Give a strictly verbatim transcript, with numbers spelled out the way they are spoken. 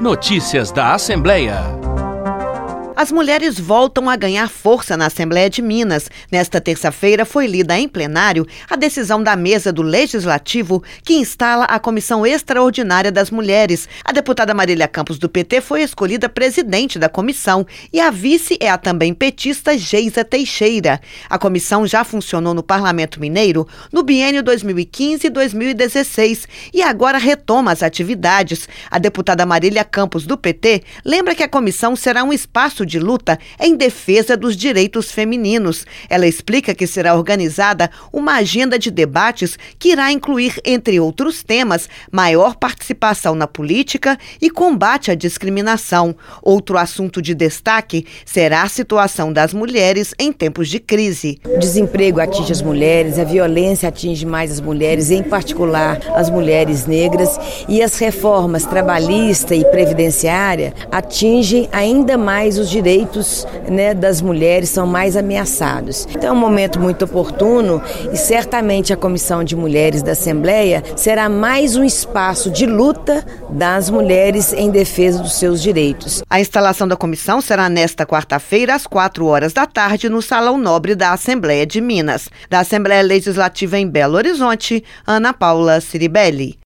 Notícias da Assembleia. As mulheres voltam a ganhar força na Assembleia de Minas. Nesta terça-feira foi lida em plenário a decisão da mesa do Legislativo que instala a Comissão Extraordinária das Mulheres. A deputada Marília Campos, do P T, foi escolhida presidente da comissão e a vice é a também petista Geisa Teixeira. A comissão já funcionou no Parlamento Mineiro no biênio dois mil e quinze e dois mil e dezesseis e agora retoma as atividades. A deputada Marília Campos, do P T, lembra que a comissão será um espaço de luta em defesa dos direitos femininos. Ela explica que será organizada uma agenda de debates que irá incluir, entre outros temas, maior participação na política e combate à discriminação. Outro assunto de destaque será a situação das mulheres em tempos de crise. O desemprego atinge as mulheres, a violência atinge mais as mulheres, em particular as mulheres negras, e as reformas trabalhista e previdenciária atingem ainda mais os direitos, né, das mulheres, são mais ameaçados. Então é um momento muito oportuno e certamente a Comissão de Mulheres da Assembleia será mais um espaço de luta das mulheres em defesa dos seus direitos. A instalação da comissão será nesta quarta-feira, às quatro horas da tarde, no Salão Nobre da Assembleia de Minas. Da Assembleia Legislativa em Belo Horizonte, Ana Paula Ciribelli.